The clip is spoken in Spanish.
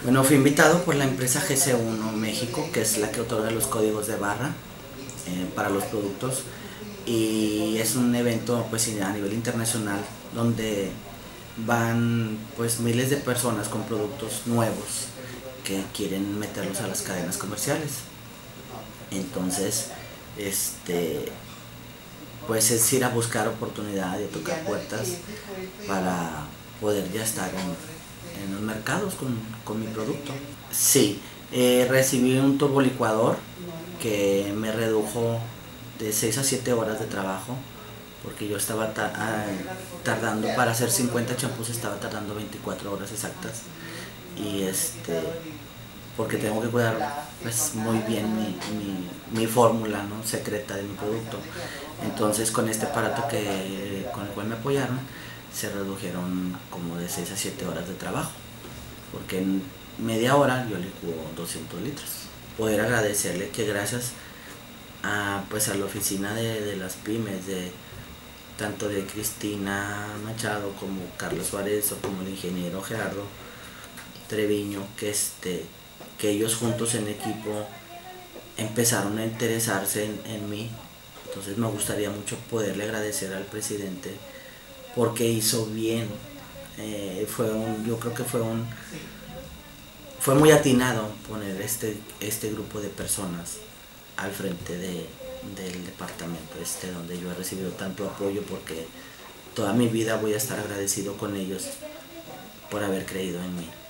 Bueno, fui invitado por la empresa GC1 México, que es la que otorga los códigos de barra para los productos, y es un evento pues a nivel internacional donde van pues miles de personas con productos nuevos que quieren meterlos a las cadenas comerciales. Entonces, este pues es ir a buscar oportunidad y tocar puertas para poder ya estar en los mercados con mi producto. Sí, recibí un turbolicuador que me redujo de 6 a 7 horas de trabajo, porque yo estaba tardando para hacer 50 champús, estaba tardando 24 horas exactas. Y porque tengo que cuidar pues muy bien mi fórmula, ¿no?, secreta de mi producto. Entonces con este aparato con el cual me apoyaron se redujeron como de 6 a 7 horas de trabajo, porque en media hora yo licuo 200 litros. Poder agradecerle que gracias pues a la oficina de las pymes, tanto de Cristina Machado como Carlos Suárez o como el ingeniero Gerardo Treviño, que ellos juntos en equipo empezaron a interesarse en mí. Entonces me gustaría mucho poderle agradecer al presidente porque hizo bien. Yo creo que fue muy atinado poner este grupo de personas al frente del departamento donde yo he recibido tanto apoyo, porque toda mi vida voy a estar agradecido con ellos por haber creído en mí.